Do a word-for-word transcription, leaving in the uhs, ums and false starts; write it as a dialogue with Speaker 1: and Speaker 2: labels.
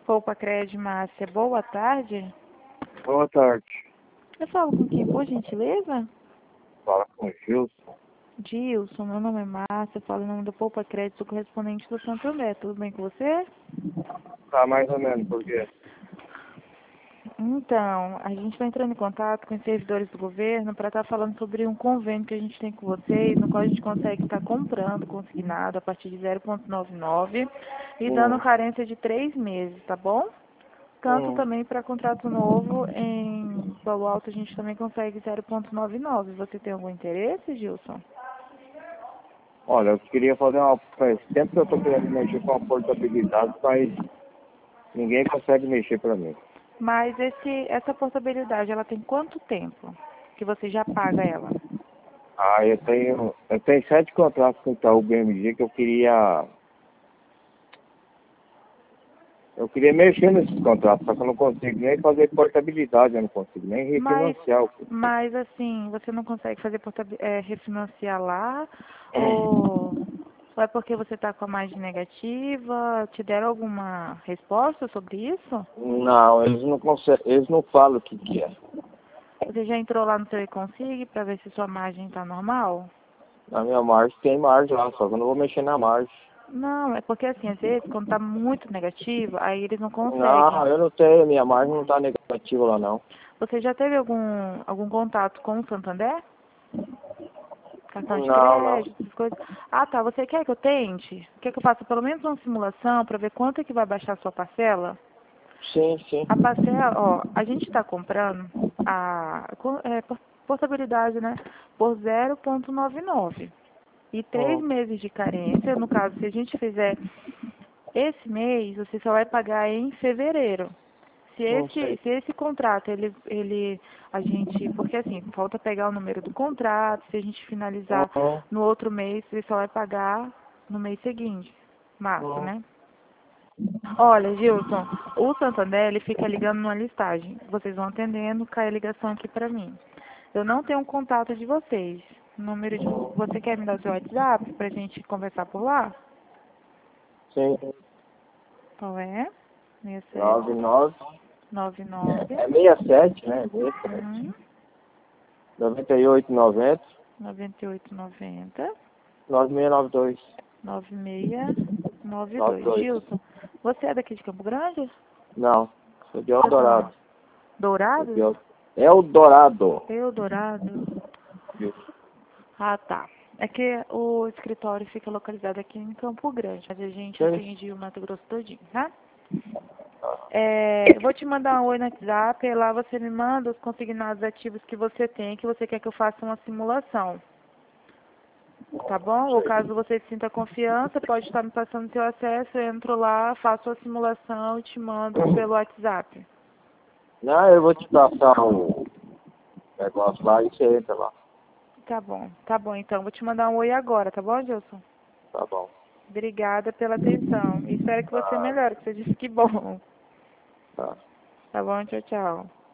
Speaker 1: Poupa Crédito Márcia, boa tarde.
Speaker 2: Boa tarde.
Speaker 1: Eu falo com quem, por gentileza?
Speaker 2: Fala com o Gilson.
Speaker 1: Gilson, meu nome é Márcia, eu falo em nome do Poupa Crédito, sou correspondente do Santo André. Tudo bem com você?
Speaker 2: Tá mais ou menos, por quê?
Speaker 1: Então, a gente está entrando em contato com os servidores do governo para estar falando sobre um convênio que a gente tem com vocês, no qual a gente consegue estar comprando consignado a partir de zero vírgula noventa e nove e dando
Speaker 2: Hum,
Speaker 1: carência de três meses, tá bom? Tanto
Speaker 2: hum.
Speaker 1: também para contrato novo, em valor alto a gente também consegue zero vírgula noventa e nove. Você tem algum interesse, Gilson?
Speaker 2: Olha, eu queria fazer uma... Faz tempo que eu tô querendo mexer com a portabilidade, mas ninguém consegue mexer pra mim.
Speaker 1: Mas esse, essa portabilidade, ela tem quanto tempo que você já paga ela?
Speaker 2: Ah, eu tenho... Eu tenho sete contratos com o Itaú B M G que eu queria... Eu queria mexer nesses contratos, só que eu não consigo nem fazer portabilidade, eu não consigo nem
Speaker 1: Mas,
Speaker 2: refinanciar o que...
Speaker 1: mas assim, você não consegue fazer portabi- é, refinanciar lá? Ou, ou é porque você está com a margem negativa? Te deram alguma resposta sobre isso?
Speaker 2: Não, eles não conseguem, eles não falam o que que é.
Speaker 1: Você já entrou lá no seu e-consig para ver se sua margem está normal?
Speaker 2: Na minha margem tem margem lá, só que eu não vou mexer na margem.
Speaker 1: Não, é porque assim, às vezes, quando está muito negativo, aí eles não conseguem.
Speaker 2: Não, eu não tenho, minha margem não tá negativa lá não.
Speaker 1: Você já teve algum, algum contato com o Santander? Cartão de
Speaker 2: Não, não.
Speaker 1: crédito, essas coisas? Ah, tá. Você quer que eu tente? Quer que eu faça pelo menos uma simulação para ver quanto é que vai baixar a sua parcela?
Speaker 2: Sim, sim.
Speaker 1: A parcela, ó, a gente está comprando a co- é, por- portabilidade, né, por zero vírgula noventa e nove. E três
Speaker 2: Hum,
Speaker 1: meses de carência, no caso, se a gente fizer esse mês, você só vai pagar em fevereiro. Se
Speaker 2: não
Speaker 1: esse,
Speaker 2: sei.
Speaker 1: se esse contrato, ele, ele, a gente, porque assim, falta pegar o número do contrato, se a gente finalizar
Speaker 2: Hum,
Speaker 1: no outro mês, ele só vai pagar no mês seguinte, março,
Speaker 2: hum.
Speaker 1: né? Olha, Gilson, o Santander, ele fica ligando numa listagem. Vocês vão atendendo, cai a ligação aqui pra mim. Eu não tenho um contato de vocês. Número de, você quer me dar seu WhatsApp pra gente conversar por lá?
Speaker 2: Sim.
Speaker 1: Qual é?
Speaker 2: Nove,
Speaker 1: sessenta e sete,
Speaker 2: nove.
Speaker 1: noventa e
Speaker 2: É,
Speaker 1: nove,
Speaker 2: é sessenta e sete, né? sessenta e sete.
Speaker 1: uhum,
Speaker 2: noventa e oito, noventa.
Speaker 1: noventa e oito, noventa,
Speaker 2: nove seis nove dois.
Speaker 1: nove seis nove
Speaker 2: nove
Speaker 1: dois.
Speaker 2: dois.
Speaker 1: Gilson, você é daqui de Campo Grande?
Speaker 2: Não. Sou de
Speaker 1: Você tá
Speaker 2: Eldorado. Sou de
Speaker 1: Dourados?
Speaker 2: El- Eldorado.
Speaker 1: Eldorado.
Speaker 2: Isso.
Speaker 1: Ah, tá. É que o escritório fica localizado aqui em Campo Grande, mas a gente
Speaker 2: Sim.
Speaker 1: atende o Mato Grosso todinho, tá?
Speaker 2: Tá.
Speaker 1: É, eu vou te mandar um oi no WhatsApp, e lá você me manda os consignados ativos que você tem, que você quer que eu faça uma simulação, tá bom? Ou caso você sinta confiança, pode estar me passando seu acesso, eu entro lá, faço a simulação e te mando pelo WhatsApp.
Speaker 2: Não, eu vou te passar o negócio lá e você entra lá.
Speaker 1: Tá bom, tá bom então. Vou te mandar um oi agora, tá bom, Gilson?
Speaker 2: Tá bom.
Speaker 1: Obrigada pela atenção. E espero que você
Speaker 2: Tá.
Speaker 1: melhore, que você disse que bom.
Speaker 2: Tá.
Speaker 1: Tá bom, tchau, tchau.